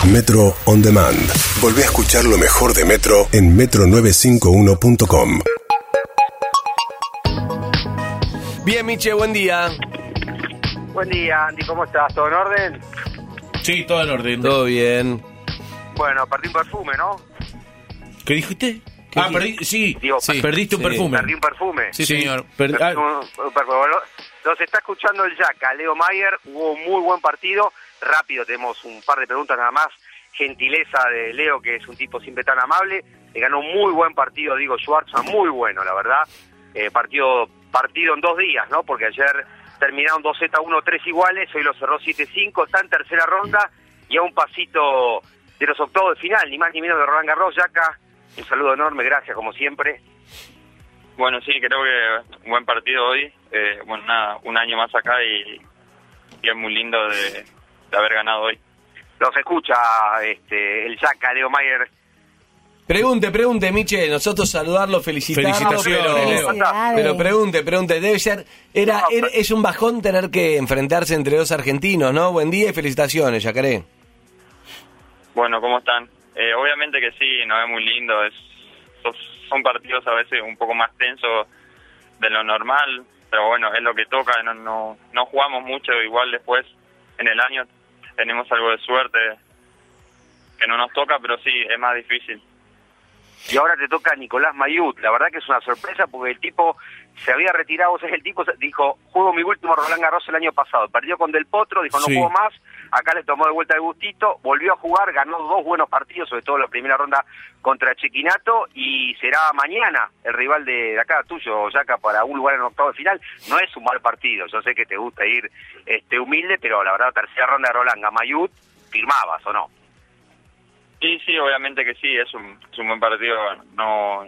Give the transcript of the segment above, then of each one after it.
Metro On Demand. Volvé a escuchar lo mejor de Metro en metro951.com. Bien, Miche, buen día. Buen día, Andy, ¿cómo estás? ¿Todo en orden? Sí, todo en orden. Todo bien. Bueno, perdí un perfume, ¿no? ¿Qué dijiste? Sí, Digo, perdiste un sí. perfume. Perdí un perfume. Sí, señor. Un perfume. Nos está escuchando el Yaka, Leo Mayer, hubo un muy buen partido. Rápido, tenemos un par de preguntas nada más. Gentileza de Leo, que es un tipo siempre tan amable. Le ganó un muy buen partido, digo, Schwartzman, muy bueno, la verdad. Partido en 2 días, ¿no? Porque ayer terminaron 2-1, 3 iguales, hoy lo cerró 7-5, está en tercera ronda y a un pasito de los octavos de final, ni más ni menos de Roland Garros. Yaka, un saludo enorme, gracias como siempre. Bueno, sí, creo que un buen partido hoy. Bueno, nada, un año más acá y es muy lindo de haber ganado hoy. Los escucha el Yaka, Leo Mayer. Pregunte, Miche, nosotros saludarlo, felicitarlo. Felicitaciones, Pero pregunte, debe ser, es un bajón tener que enfrentarse entre dos argentinos, ¿no? Buen día y felicitaciones, Yacaré. Bueno, ¿cómo están? Obviamente que sí, no es muy lindo, son partidos a veces un poco más tensos de lo normal, pero bueno, es lo que toca, no jugamos mucho, igual después en el año tenemos algo de suerte que no nos toca, pero sí, es más difícil. Y ahora te toca Nicolás Mayut. La verdad que es una sorpresa porque el tipo se había retirado. O sea, el tipo dijo, juego mi último Roland Garros el año pasado. Perdió con Del Potro, dijo no juego más. Acá le tomó de vuelta el gustito, volvió a jugar, ganó 2 buenos partidos, sobre todo la primera ronda contra Cecchinato, y será mañana el rival de acá tuyo, Yaka, para un lugar en octavo de final. No es un mal partido, yo sé que te gusta ir humilde, pero la verdad, tercera ronda de Roland Mayut, ¿firmabas o no? Sí, obviamente que sí, es un buen partido, no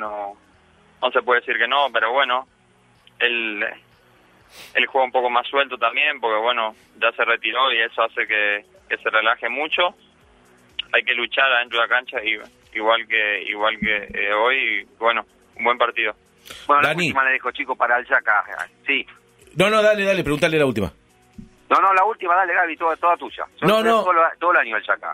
se puede decir que no, pero bueno, él juega un poco más suelto también, porque bueno, ya se retiró y eso hace que se relaje mucho. Hay que luchar adentro de la cancha, igual que hoy, bueno, un buen partido. Bueno, Dani. la última le dejo, chico, para el Yaka, sí. No, dale, preguntale la última. No, la última, dale, Gaby, toda tuya. No. Todo el año el Yaka.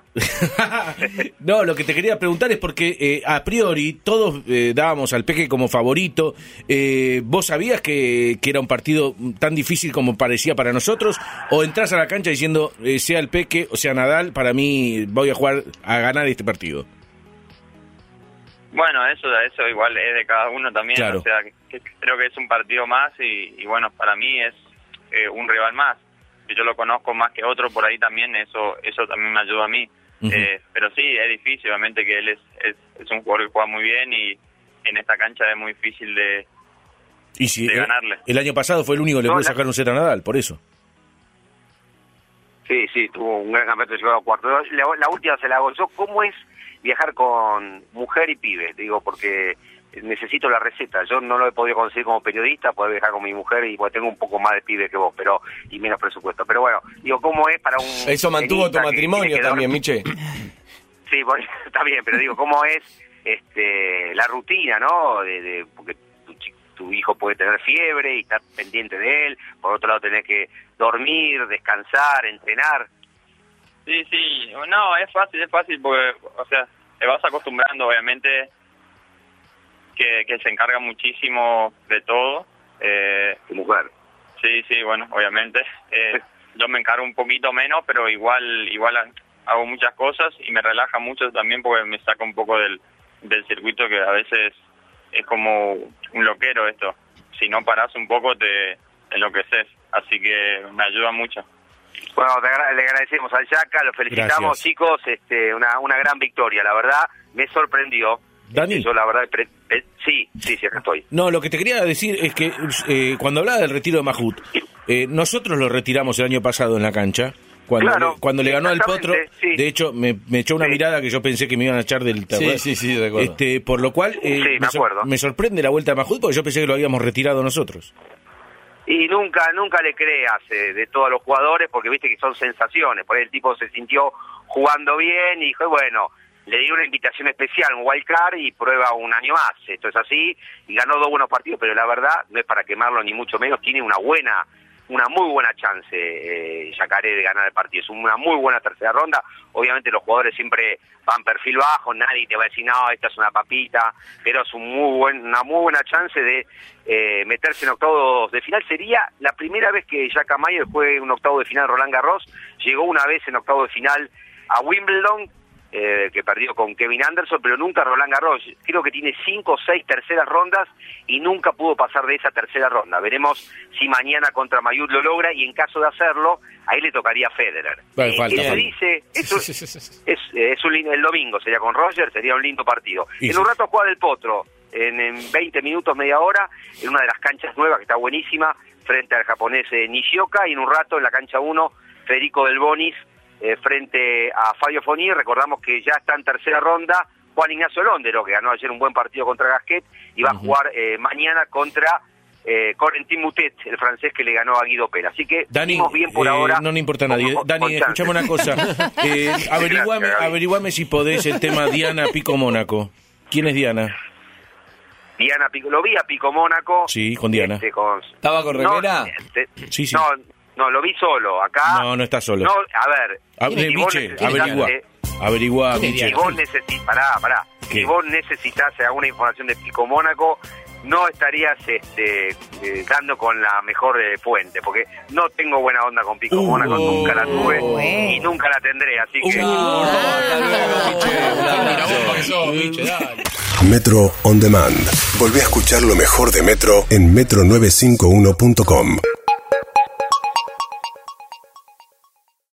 No, lo que te quería preguntar es porque a priori todos dábamos al Peque como favorito. ¿Vos sabías que era un partido tan difícil como parecía para nosotros? ¿O entrás a la cancha diciendo, sea el Peque o sea Nadal, para mí voy a jugar a ganar este partido? Bueno, eso igual es de cada uno también. Claro. O sea, que creo que es un partido más y bueno, para mí es un rival más. Si yo lo conozco más que otro por ahí también, eso también me ayuda a mí. Uh-huh. Pero sí, es difícil, obviamente que él es un jugador que juega muy bien y en esta cancha es muy difícil de ganarle. El año pasado fue el único que le pudo sacar un set a Nadal, por eso. Sí, tuvo un gran campeonato, llegó a cuarto. La última se la hago yo. ¿Cómo es viajar con mujer y pibe? Digo, porque necesito la receta. Yo no lo he podido conseguir como periodista, poder viajar con mi mujer y pues tengo un poco más de pibe que vos, y menos presupuesto. Pero bueno, digo, ¿cómo es para un... Eso mantuvo tu matrimonio también, Miche. Sí, bueno, está bien, pero digo, ¿cómo es la rutina, no? Porque tu hijo puede tener fiebre y estar pendiente de él, por otro lado tenés que dormir, descansar, entrenar. Sí, no, es fácil porque, o sea, te vas acostumbrando, obviamente, que se encarga muchísimo de todo. Tu mujer. Sí, bueno, obviamente. Yo me encargo un poquito menos, pero igual hago muchas cosas y me relaja mucho también porque me saca un poco del circuito, que a veces es como un loquero esto. Si no parás un poco te enloqueces, así que me ayuda mucho. Bueno, le agradecemos al Yaka, lo felicitamos. Gracias. Chicos, una gran victoria, la verdad, me sorprendió. Dani. Yo la verdad, sí, acá estoy. No, lo que te quería decir es que cuando hablaba del retiro de Mahut, nosotros lo retiramos el año pasado en la cancha, cuando le ganó al Potro, sí. De hecho me echó una mirada que yo pensé que me iban a echar del terreno. Sí, de acuerdo. Por lo cual me sorprende la vuelta de Mahut porque yo pensé que lo habíamos retirado nosotros. Y nunca le creas de todos los jugadores, porque viste que son sensaciones. Por ahí el tipo se sintió jugando bien y dijo, bueno, le di una invitación especial, un wildcard, y prueba un año más. Esto es así, y ganó 2 buenos partidos, pero la verdad, no es para quemarlo ni mucho menos, tiene una buena una muy buena chance Yacaré de ganar el partido. Es una muy buena tercera ronda. Obviamente los jugadores siempre van perfil bajo, nadie te va a decir, no, esta es una papita, pero es una muy buena chance de meterse en octavos de final. Sería la primera vez que Jack Mayer juegue un octavo de final Roland Garros. Llegó una vez en octavo de final a Wimbledon, que perdió con Kevin Anderson, pero nunca Roland Garros. Creo que tiene 5 o 6 terceras rondas y nunca pudo pasar de esa tercera ronda. Veremos si mañana contra Mayut lo logra, y en caso de hacerlo, ahí le tocaría a Federer. Dice, el domingo sería con Roger, sería un lindo partido. En un rato juega Del Potro, en 20 minutos, media hora, en una de las canchas nuevas que está buenísima, frente al japonés Nishioka, y en un rato en la cancha 1, Federico Del Bonis, frente a Fabio Fognini. Recordamos que ya está en tercera ronda Juan Ignacio Londero, que ganó ayer un buen partido contra Gasquet, y va a jugar mañana contra Corentin Moutet, el francés que le ganó a Guido Pella. Así que Dani, bien por ahora. No le importa a nadie. Dani, escuchame una cosa. Averiguame si podés el tema Diana Pico Mónaco. ¿Quién es Diana? Diana Pico, lo vi a Pico Mónaco. Sí, con Diana. ¿Estaba con remera? Sí. No, lo vi solo, acá. No está solo. No, a ver. Miche, averigua, Miche. Si vos necesitas, si vos necesitas alguna información de Pico Mónaco, no estarías dando con la mejor fuente, porque no tengo buena onda con Pico Mónaco, nunca la tuve y nunca la tendré, así que... Metro On Demand. Volvé a escuchar lo mejor de Metro en metro951.com.